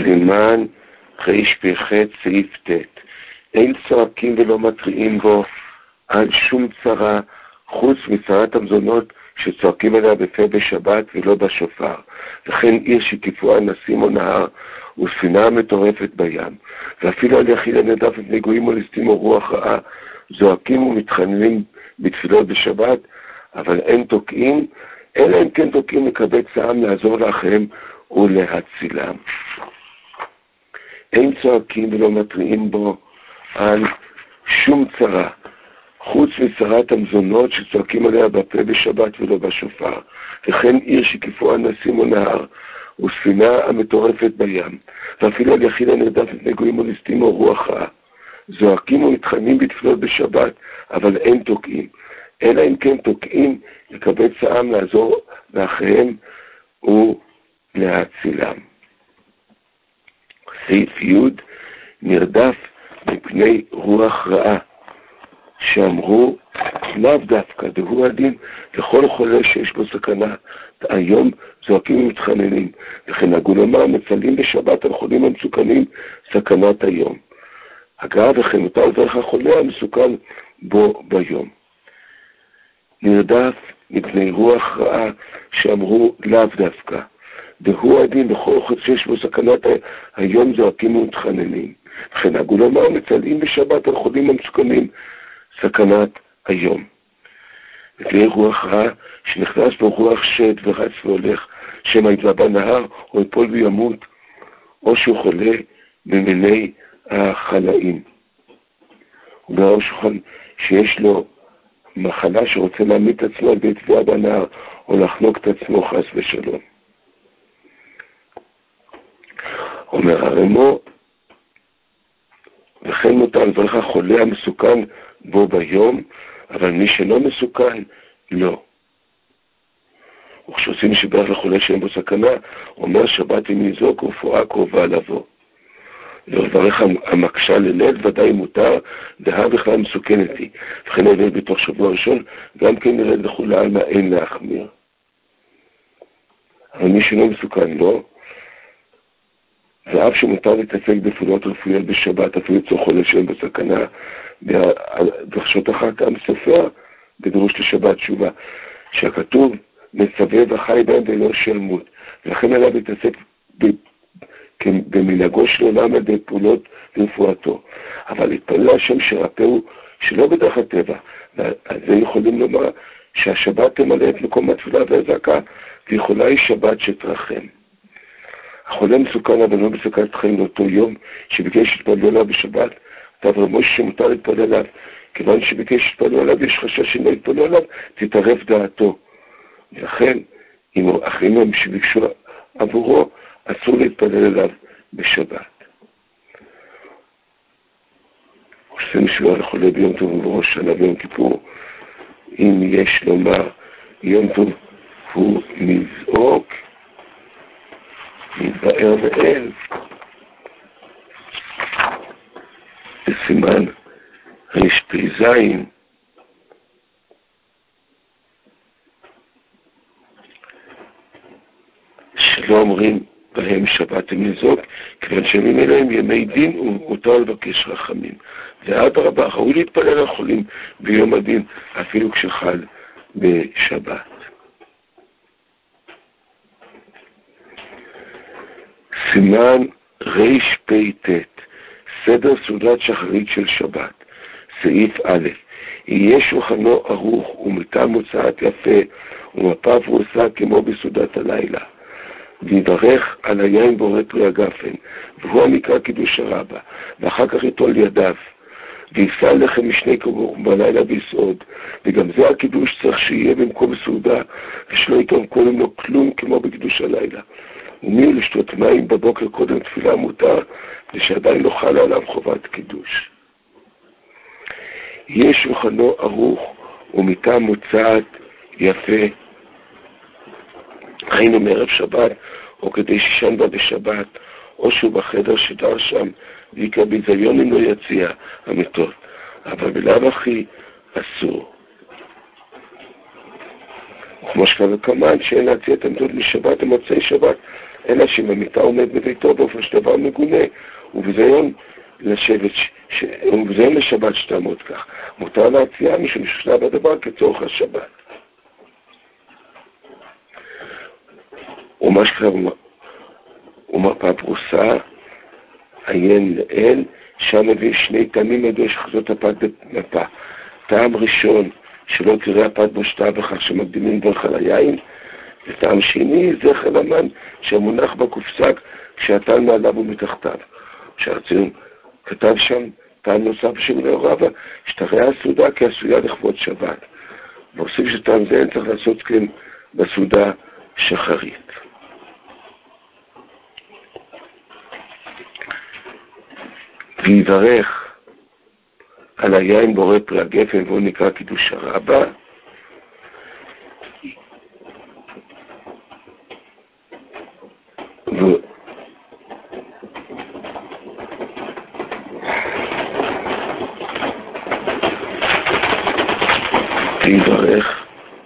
סימן רפ"ח סעיף ט'. אין צועקים ולא מתריעים בו על שום צרה חוץ מצרת המזונות שצועקים עליה בפה בשבת ולא בשופר, וכן עיר שקיפוה נסים או נהר וספינה מטורפת בים, ואפילו על יחיד הנרדף מפני גויים או ליסטים או רוח רעה זועקים ומתחננים בתפילות בשבת, אבל אין תוקעים, אלא אם כן תוקעים לקבץ העם לעזור לאחיהם ולהצילם. אין צועקים ולא מתריעים בו על שום צרה חוץ מצרת המזונות שצועקים עליה בפה בשבת ולא בשופר, וכן עיר שקיפוה נסים או נהר וספינה המטורפת בים, ואפילו על יחיד הנרדף מפני גויים או ליסטים או רוח רעה זועקים ומתחננים בתפילות בשבת, אבל אין תוקעים, אלא אם כן תוקעים לקבץ העם לעזור לאחיהם ולהצילם. סעיף י' נרדף מפני רוח רעה, שאמרו לאו דווקא, דהוא הדין לכל חולה שיש בו סכנה, היום זועקים ומתחננים, וכן נהגו לומר מצלים בשבת על חולים המסוכנים סכנת היום. אגב, וכן מותר לברך החולה המסוכן בו ביום. נרדף מפני רוח רעה, שאמרו לאו דווקא, דהוא הדין בכל חולה שיש בו סכנת היום זועקים ומתחננים, וכן נהגו לומר מצלים בשבת על חולים המסוכנים סכנת היום. מפני רוח רע שנכנס בו רוח שד ורץ והולך, שמא יטבע בנהר או יפול וימות, או שהוא חולה במיני החלאים. או שיש לו מחלה שרוצה להמית את עצמו על ידי טביעה בנהר או לחנוק את עצמו חס ושלום. אומר הרמו, וכן מותר לברך החולה המסוכן בו ביום, אבל מי שלא מסוכן, לא. וכשעושים שבח לחולה שאין בו סכנה, אומר שבת אם ניזוק ורפואה קרובה לבוא. ולברך המקשה לליל ודאי מותר, דהה בכלל מסוכנת היא. וכן הליל בתוך שבוע ראשון, גם כן נרד לכולה על מה אין להחמיר. אבל מי שלא מסוכן, לא. ואף שמותר להתעסק בפעולות רפואיות בשבת, אפילו אצל חולה שאין בסכנה, וחשות אחר כך סופר בדרוש לשבת תשובה, שהכתוב מצווה וחי בהם ולא שלמות, ולכן עליו להתעסק במנהגו של עולם על ידי פעולות רפואתו, אבל להתפלל השם שרפאו שלא בדרך הטבע, ועל זה יכולים לומר שהשבת תמלא את מקום התפילה והזעקה, ויכולה היא שבת שתרחם. החולה מסוכן אבל לא בסכנת חיים לאותו יום שביקש להתפלל עליו בשבת, תעבר משה שמותר להתפלל עליו, כיוון שביקש להתפלל עליו יש חשש שלא להתפלל עליו, תתערף דעתו. ולכן, אם אחרים שביקשו עבורו, אסור להתפלל עליו בשבת. עושים שבוע לחולה ביום טוב ובראש שנה ביום כיפור, אם יש לומר יום טוב הוא נזעוק, נתבאר ואל, בסימן רפ"ז, שלא אומרים בהם שבת הם נזעוק, כיוון שמים אליהם ימי דין ומותר לבקש רחמים. ואדרבה, ראוי להתפלל על החולים ביום הדין, אפילו כשחל בשבת. סימן רפ"ט, סדר סעודת שחרית של שבת, סעיף א', יהיה שולחנו ערוך ומיטה מוצעת יפה ומפה פרוסה כמו בסעודת הלילה, ויברך על היין בורא פרי הגפן, והוא המקרא קידוש הרבה, ואחר כך יטול ידיו, ויפסע לחם משני קורות בלילה ויסעוד, וגם זה הקידוש צריך שיהיה במקום סעודה, ושלא יתום קודם לו כלום כמו בקידוש הלילה. ומי לשתות מים בבוקר קודם תפילה מותר, ושעדיין לא חלה עליו חובת קידוש. יהיה שולחנו ערוך ומיטה מוצעת יפה, היינו מערב שבת, או כדי שישן בה בשבת, או שהוא בחדר שדר שם, ויקרא ביזיון אם לא יציע המיטות, אבל בלאו הכי אסור. וכמו שקל כמן שאין להציע את המיטות משבת למוצאי שבת, אלא שבמיטה עומד בביתו באופן שדבר מגונה, ובזיון לשבת שתעמוד כך. מותר להציעה משום ששנה בדבר כצורך השבת. ומה שקרה ומפה פרוסה, עיין לאל, שם מביא שני טעמים מדוע שחזות הפת במפה. טעם ראשון, שלא תראה הפת בושתה בכך שמקדימים דרך על היין, וטעם שני, זכר המן שהמונח בקופסק כשהטל מעליו ומתחתיו. שהרציון כתב שם טעם נוסף בשם רבא, שתראה הסעודה כעשויה לכבוד שבת. ועושים שטעם זה אין צריך לעשות כן בסעודה שחרית. ויברך על היין בורא פרי הגפן, והוא נקרא קידוש הרבה. ויברך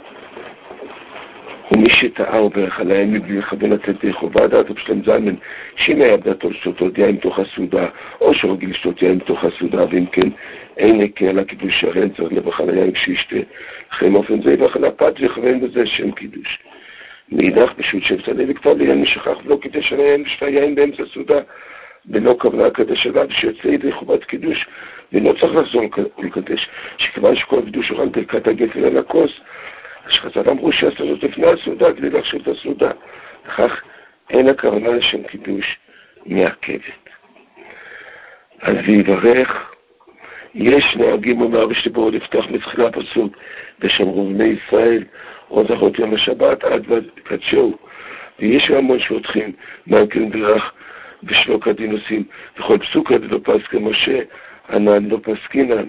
ומי שטעה וברך על היין מבלי לכוון לצאת חובה דעת ובשלם זלמן שאם היה בדעתו לשתות עוד יין מתוך הסעודה או שרגיל לשתות יין מתוך הסעודה, ואם כן אין הקל הקידוש הרי צריך לברך על היין כשישתה, לכן אופן זה יברך על הפת ויכוון בזה שם קידוש. מאידך פשוט שבצדה וכתב ליין משכח ולא קידש על היין ושתה יין באמצע הסעודה בלא כוונה קדש עליו שיוצא ידי חובת קידוש ולא צריך לחזור ולקדש, שכיוון שכל קידוש אוכל ברכת הגפן על הכוס, שחז"ל אמרו שעשו זאת לפני הסעודה כדי להכשיר את הסעודה, לכך אין הכוונה לשם קידוש מעכבת. אז ויברך, יש נוהגים אומר בשתברו לפתוח מתחילה פסוק ושמרו בני ישראל עוד זכות יום השבת עד קדשו, ויש המון שפותחים מלכן ברך ושלא כדין עושים, וכל פסוק עד לא פסק משה ענן לא פסקינן.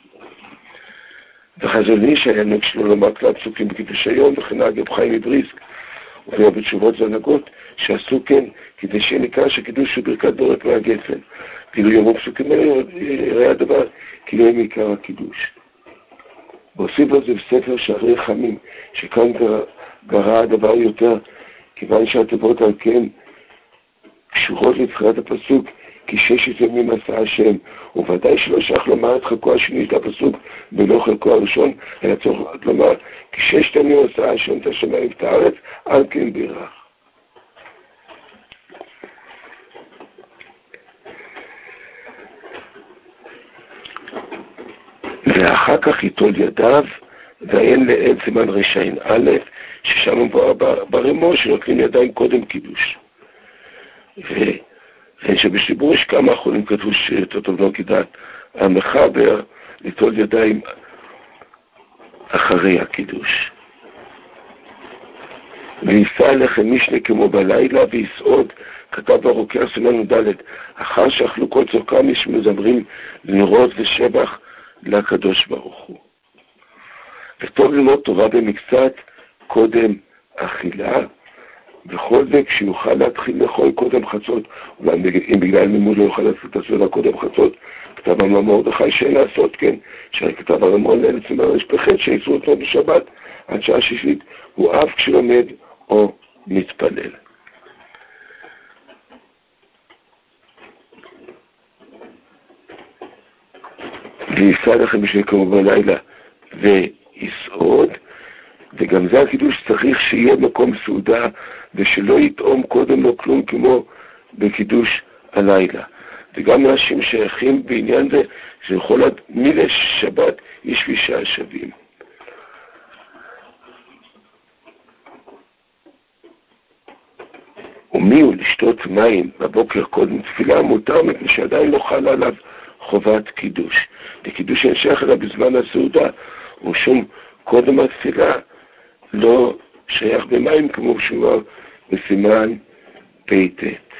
וחז"ל איש היה נוהג שלו לומר כלל פסוקים בקידוש היום וכן אגב חיים מבריסק והיה בתשובות והנהגות שעשו כן כדי שיהיה ניכר שקידוש הוא ברכת בורא פרי הגפן, כאילו יאמרו פסוקים האלה יראה הדבר כאילו הם עיקר הקידוש. והוסיף על זה בספר שערי חמים שכאן גרע הדבר יותר כיוון שהתיבות על כן קשורות לתחילת הפסוק כי 6 ימים עשה השם, וודאי שלא שייך לומר את חלקו השני של הפסוק ולא חלקו הראשון, אלא צריך לומר כי 6 ימים עשה השם את השמיים ואת הארץ, על כן בירך. ואחר כך ייטול ידיו ואין לאל סימן רשעין א', ששם הוא ברמו שנוטלים ידיים קודם קידוש. שבשיבור יש כמה אחרונים כתבו שטוב לא כדעת המחבר ליטול ידיים אחרי הקידוש. ויסע לכם משנה כמו בלילה ויסעוד, כתב ברוקר סימן ד', אחר שאכלו כל צורכם יש מזמרים לראות ושבח לקדוש ברוך הוא. וטוב ללמוד תורה במקצת קודם אכילה, וכל זה כשיוכל להתחיל לאכול קודם חצות, אולי אם בגלל מימוד לא יוכל לעשות את הסעודה קודם חצות, כתב מרדכי שאין לעשות כן, שכתב הרמון לאלץ מהרשפחת שיצרו אותו בשבת עד שעה 6, הוא אף כשלומד או מתפלל. ויסע לכם משנה כמו בלילה ויסעוד, וגם זה הקידוש צריך שיהיה מקום סעודה ושלא יטעום קודם לו כלום כמו בקידוש הלילה. וגם אנשים שייכים בעניין זה שיכול עד מילה שבת איש ואישה שווים. ומי הוא לשתות מים בבוקר קודם תפילה מותר מפני שעדיין לא חלה עליו חובת קידוש. וקידוש אין שייך אלא בזמן הסעודה, ושום קודם התפילה לא שייך במים כמו שהוא בסימן פ"ט.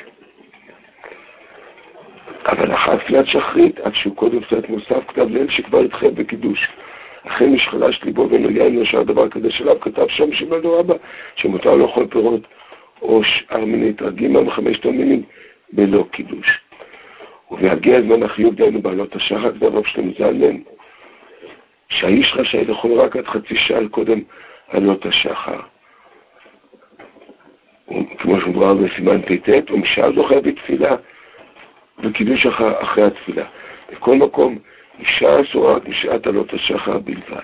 אבל אחר תפילת שחרית, עד שהוא קודם תפילת מוסף, כתב ליל שכבר התחייב בקידוש. אחרי משחלש ליבו ואינו יין נשר דבר כזה שלב, כתב שם שבלו רבא, שמותר לאכול פירות או שאר מיני תרגימה וחמשת המינים בלא קידוש. ובהגיע הזמן החיוב דיינו בעלות השחר, כתב רב שלמה זלמן, שהאיש רשאי לאכול רק עד חצי שעה קודם עלות השחר. כמו שמדובר בסימן פ"ט, ומשעה זו חייב בתפילה, וקידוש אחרי התפילה. בכל מקום, אישה אסורה בשעת עלות השחר בלבד.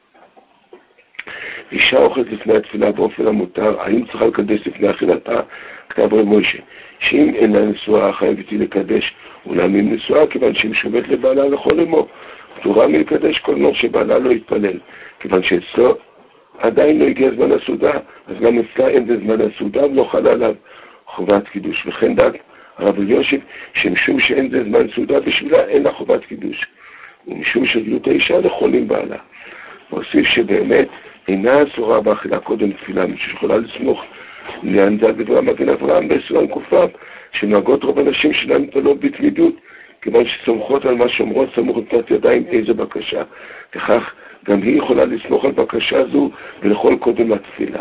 אישה אוכלת לפני התפילה באופן המותר, האם צריכה לקדש לפני אכילתה? כתב רב מוישה, שאם אינה נשואה חייבת היא לקדש, אולם אם נשואה, כיוון שהיא משובת לבעלה לכל אמו, פטורה מלקדש כל נור שבעלה לא יתפלל, כיוון שאצלו עדיין לא הגיע זמן הסעודה, אז גם אצלה אין בזמן הסעודה ולא חלה עליו חובת קידוש. וכן דעת הרב אלישיב, שמשום שאין זה זמן סעודה בשבילה, אין לה חובת קידוש. ומשום שגלות האישה לחולים בעלה. והוסיף שבאמת אינה אסורה באכילה קודם תפילה, שיכולה לסמוך לעניין זה דברי המגן אברהם בסולם ק"ו, שנוהגות רוב הנשים שלהם מתפללות בתמידות, כיוון שסומכות על מה שאומרות סמוך נטילת ידיים איזה בקשה. וכך גם היא יכולה לסמוך על בקשה זו ולכל קודם לתפילה.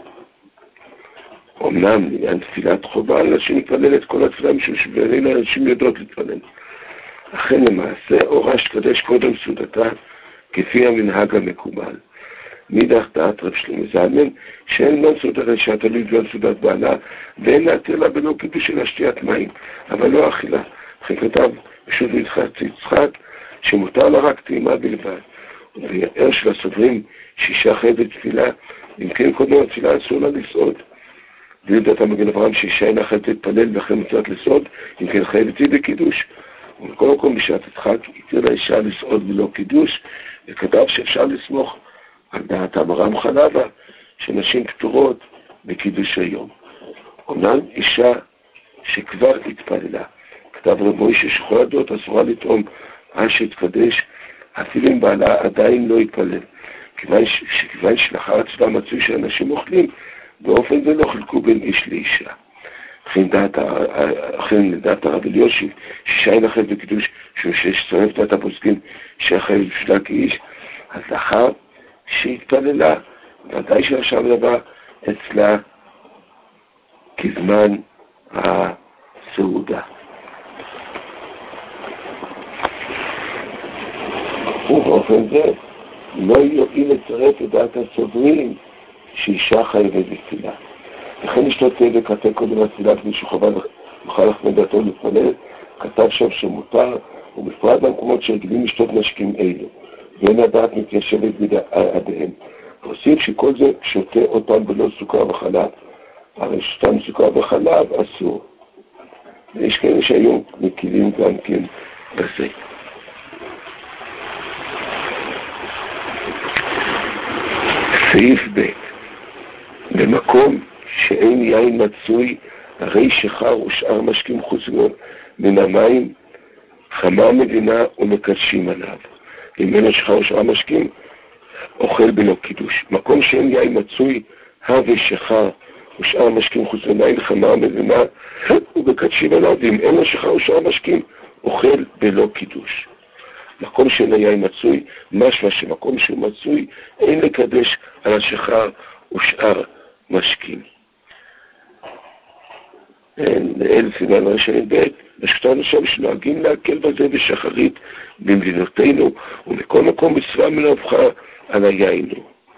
אמנם לעניין תפילת חובה, אנשים מתפלל את כל התפילה משום שבעיני אנשים יודעות להתפלל. אכן למעשה אורה שתקדש קודם סעודתה כפי המנהג המקובל. מאידך דעת רב שלמה זלמן שאין זמן סעודת האישה תלוי בזמן סעודת בעלה ואין להתיר לה בלא קידוש אלא שתיית מים, אבל לא אכילה. וכן כתב פשוט יצחק שמותר לה רק טעימה בלבד. ובער של הסוברים שאישה חייבת תפילה, אם כן קודם התפילה אסור לה לסעוד. ויודעת המגן אברהם שאישה אינה חייבת להתפלל ואחרי מצוות לסעוד, אם כן חייבת היא בקידוש. ובכל מקום בשעת יצחק התיר לאישה לסעוד בלא קידוש, וכתב שאפשר לסמוך על דעת אברהם חלבה שנשים פטורות בקידוש היום. אומנם אישה שכבר התפללה, כתב רב מוישה שכל הדעות אסורה לטעום עד שהתקדש, אפילו אם בעלה עדיין לא יתפלל, כיוון שלאחר התפילה מצוי שאנשים אוכלים, באופן זה לא חילקו בין איש לאישה. לכן דעת הרב אלישיב, שאישה אינה חייבת בקידוש, שיש צורף דעת הפוסקים שחייבת בשבילה כאיש, אז לאחר שהתפללה, ודאי שישר לבא אצלה כזמן הסעודה. ובאופן זה לא יועיל לצרף את דעת הסוברים שאישה חייבת בתפילה. לכן אשתות וקטע קודם התפילה כדי שחובה יוכל לחמד דעתו להתפלל, כתב שם שמותר, ובפרט במקומות שרגילים לשתות נשקים אלו, ואין הדעת מתיישבת בידיהם. והוסיף שכל זה שותה אותם בלא סוכר וחלב, הרי שתם סוכר וחלב אסור. ויש כאלה שהיום מקילים גם כן בזה. סעיף ב' במקום שאין יין מצוי, הרי שחר ושאר משקים חוץ מן המים, חמה מדינה ומקדשים עליו. אם אין שחר ושאר משקים, אוכל בלא קידוש. מקום שאין יין מצוי, הווה שחר ושאר משקים חוץ מן המים, חמה מדינה ומקדשים עליו. ואם אין שחר ושאר משקים, אוכל בלא קידוש. מקום שאין היין מצוי, משמע שמקום שהוא מצוי, אין לקדש על השחר ושאר משקים. לאל סימן ראשון ב' בשכתנו שם שנוהגים להקל בזה בשחרית במדינותינו, ומכל מקום מצווה מלהבחה על היין.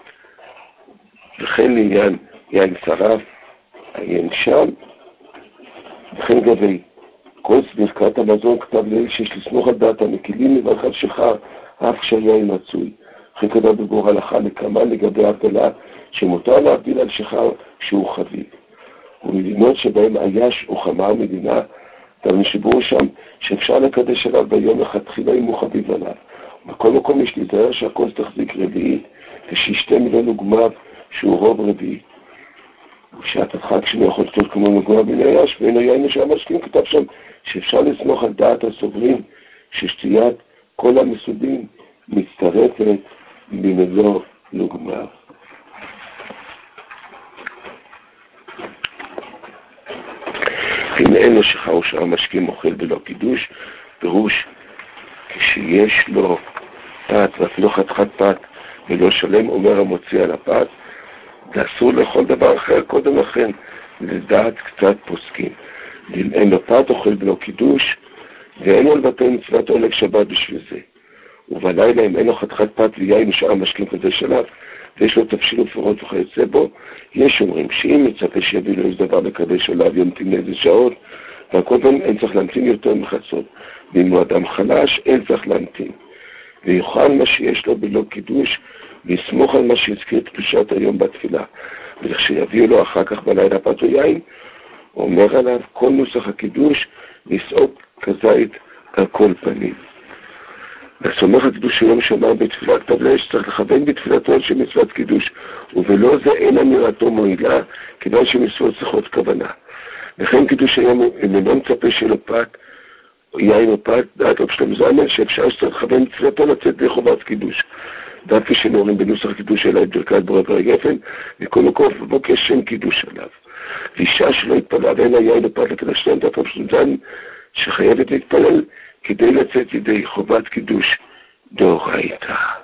וכן לעניין יין שרף, היין שם, וכן גבי. כל ברכת המזון כתב לאל שיש לסמוך על דעת המקילים לברכת שחר אף כשהיין מצוי. וכן כתב בגור הלכה לקמה לגבי הבדלה שמותר להבדיל על שחר שהוא חביב. ומדינות שבהם עייש או חמה מדינה, גם נשברו שם שאפשר לקדש עליו ביום אחד תחילה אם הוא חביב עליו. בכל מקום יש להיזהר שהכוס תחזיק רביעית, ושישתה ממנו גמר שהוא רוב רביעית. ובשעת הדחק שלו יכול לשתות כמו מגמר בין עייש, ואין היין משם משקים, כתב שם שאפשר לסמוך על דעת הסוברים ששתיית כל המסודים מצטרפת במלוא לגמר. אם אין לו שחר או שאר משקים אוכל בלא קידוש, פירוש כשיש לו פת ואפילו חתיכת פת ולא שלם, אומר המוציא על הפת, זה אסור לאכול דבר אחר קודם לכן, לדעת קצת פוסקים. אם אין לו פת אוכל בלא קידוש, ואין לו לבטל מצוות עונג שבת בשביל זה. ובלילה אם אין לו חתיכת פת ויין ושאר משקים כזה שלב, ויש לו תבשיל ופרות וכיוצא בו, יש אומרים שאם מצפה שיביא לו איזה דבר לקדש עליו, ימתין לאיזה שעות, והכל פעם אין צריך להמתין יותר מחצות. ואם הוא אדם חלש, אין צריך להמתין. ויוכל מה שיש לו בלא קידוש, ויסמוך על מה שהזכיר את קדושת היום בתפילה. ולכשיביאו לו אחר כך בלילה פת או יין, הוא אומר עליו כל נוסח הקידוש, לסעוק כזית על כל פנים. והסומך הקדוש היום שאמר בתפילת כתב לאש, צריך לכוון בתפילתו על שמצוות קידוש, ובלא זה אין אמירתו מועילה, כיוון שמצוות צריכות כוונה. לכן קידוש היום אם אינו מצפה שלו פת, יין או פת, דעת רב שלמה זלמן, שאפשר שצריך לכוון בתפילתו לצאת לחובת קידוש. דווקא שנורים בנוסח קידוש אלא את ברכת בורא פרק גפן, וכל מקום בבוקר שם קידוש עליו. ואישה שלא התפללה ואין לה יין או פת לקדש להם, דעת רב שלמה זלמן, שחייבת להתפלל כדי לצאת ידי חובת קידוש דאורייתא.